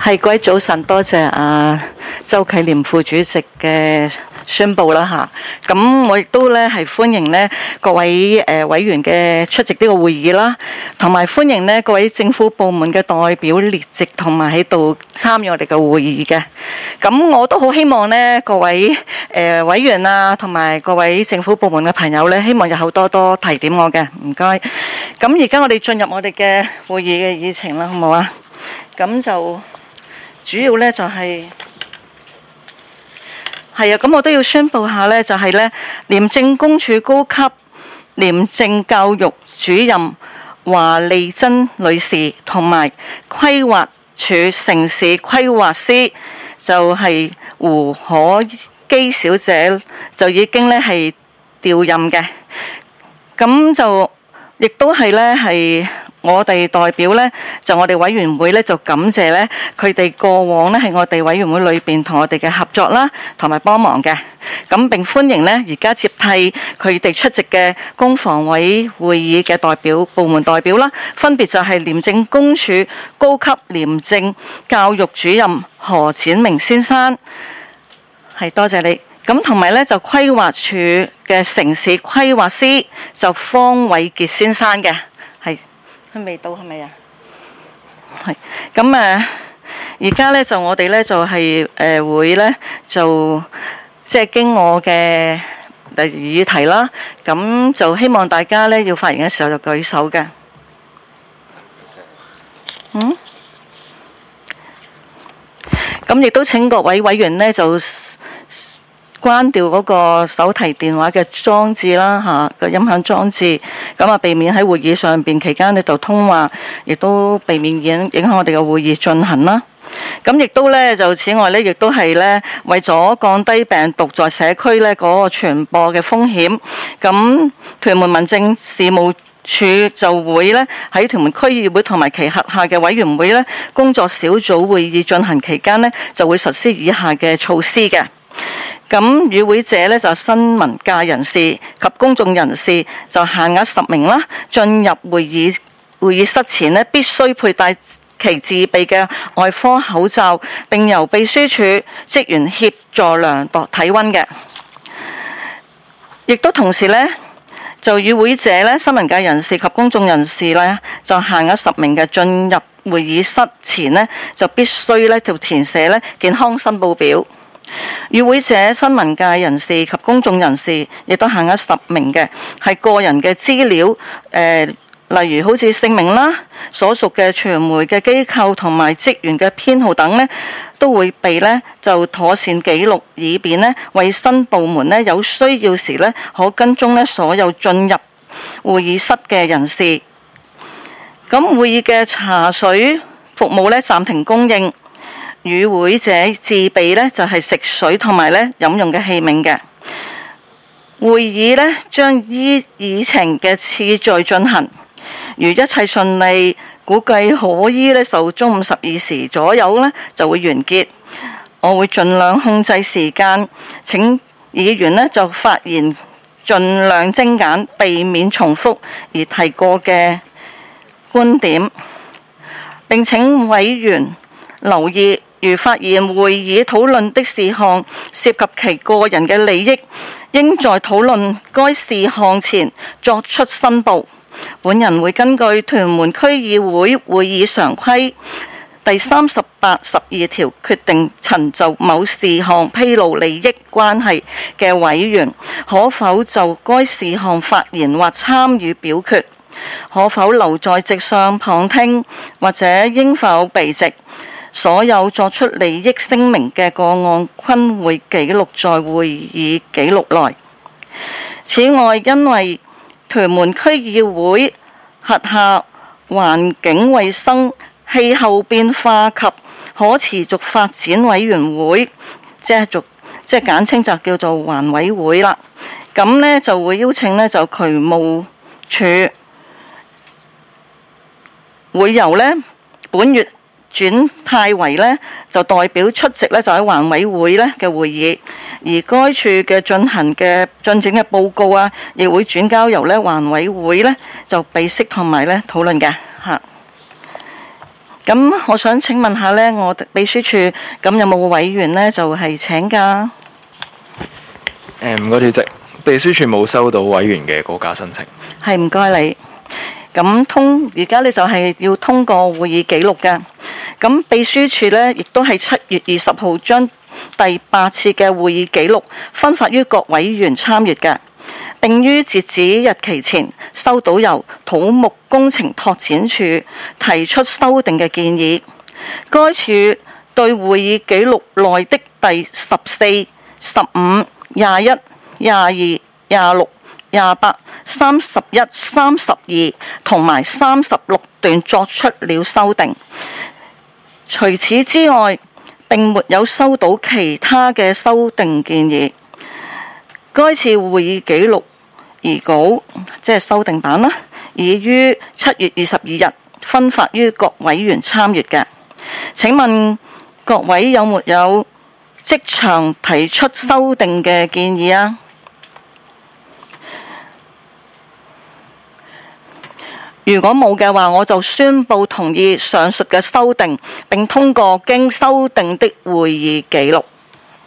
各位早晨，多謝周啟廉副主席嘅宣佈啦嚇。咁我亦都咧係歡迎咧各位委員嘅出席呢個會議啦，同埋歡迎咧各位政府部門嘅代表列席同埋喺度參與我哋嘅會議嘅。咁我都好希望咧各位委員啊，同埋各位政府部門嘅朋友咧，希望日後多多提點我嘅，唔該。咁而家我哋進入我哋嘅會議嘅議程啦，好唔好啊？咁就主要咧就係啊，咁我都要宣佈下咧，就係咧廉政公署高級廉政教育主任華利珍女士同埋規劃署城市規劃師就係胡可基小姐就已經咧係調任嘅。咁就亦都係咧係我哋代表咧，就我哋委員會咧就感謝咧佢哋過往咧喺我哋委員會裏邊同我哋嘅合作啦，同埋幫忙嘅。咁並歡迎咧而家接替佢哋出席嘅公防委會議嘅代表部門代表啦，分別就係廉政公署高級廉政教育主任何展明先生，係多謝你。咁同埋咧就規劃署嘅城市規劃師就方偉傑先生嘅，係佢未到係咪啊？係咁而家咧就我哋咧就係會咧就即係經我嘅議題啦，咁就希望大家咧要發言嘅時候就舉手嘅。咁亦都請各位委員咧就關掉嗰個手提電話嘅裝置啦嚇，個音響裝置，咁避免喺會議上邊期間呢就通話，亦都避免影響我哋嘅會議進行啦。咁亦都咧就此外咧，亦都係咧為咗降低病毒在社區咧嗰個傳播嘅風險，咁屯門民政事務處就會咧喺屯門區議會同埋其轄下嘅委員會咧工作小組會議進行期間呢，就會實施以下嘅措施嘅。咁與會者咧就新聞界人士及公眾人士就限額10名啦。進入會議室前呢，必須佩戴其自備嘅外科口罩，並由秘書處職員協助量度體溫嘅。亦都同時呢，就與會者咧新聞界人士及公眾人士咧就限額10名嘅進入會議室前呢，就必須咧就填寫咧健康申報表。與會者新聞界人士及公眾人士亦都限額10名嘅，係個人嘅資料，例如好似姓名啦、所屬嘅傳媒嘅機構同埋職員嘅編號等呢，都會被呢就妥善記錄，以便呢衛生部門呢有需要時呢可跟蹤呢所有進入會議室嘅人士。咁會議嘅茶水服務呢暫停供應。與會者自備呢就係食水同埋呢飲用嘅器皿嘅。會議呢將依議程嘅次序進行，如一切順利，估計可以呢就中午12時左右呢就會完結。我會盡量控制時間，請議員呢就發言盡量精簡，避免重複而提過嘅觀點。並請委員留意，如發現會議討論的事項涉及其個人嘅利益，應在討論該事項前作出申報。本人會根據屯門區議會會議常規第38、12條決定曾就某事項披露利益關係嘅委員，可否就該事項發言或參與表決，可否留在席上旁聽，或者應否避席。所有作出利益聲明嘅個案均會記錄在會議記錄內。此外，因為屯門區議會轄下環境衛生、氣候變化及可持續發展委員會，即係簡稱就叫做環委會啦。咁呢就會邀請呢就渠務署會由呢本月轉派為呢就代表出席呢就喺環委會呢嘅會議，而該處嘅進展嘅報告啊，亦會轉交由呢環委會呢就備悉同埋呢討論嘅嚇。 咁我想請問下呢，我秘書處咁有冇委員呢？就係請假？ 唔該，主席，秘書處冇收到委員嘅告假申請。 係，唔該你。咁而家呢就係要通過會議記錄嘅。咁秘書處呢亦都係7月20號將第8次嘅會議記錄分發於各委員參閱嘅，並於截止日期前收到由土木工程拓展處提出修訂嘅建議。該處對會議記錄內的第14、15、21、22、26、28、31、32同埋36段作出了修訂。除此之外，並沒有收到其他嘅修訂建議。該次會議記錄擬稿即係修訂版啦，已於7月22日分發於各委員參閱嘅。請問各位有沒有即場提出修訂嘅建議啊？如果冇嘅話，我就宣布同意上述嘅修訂，並通過經修訂的會議記錄。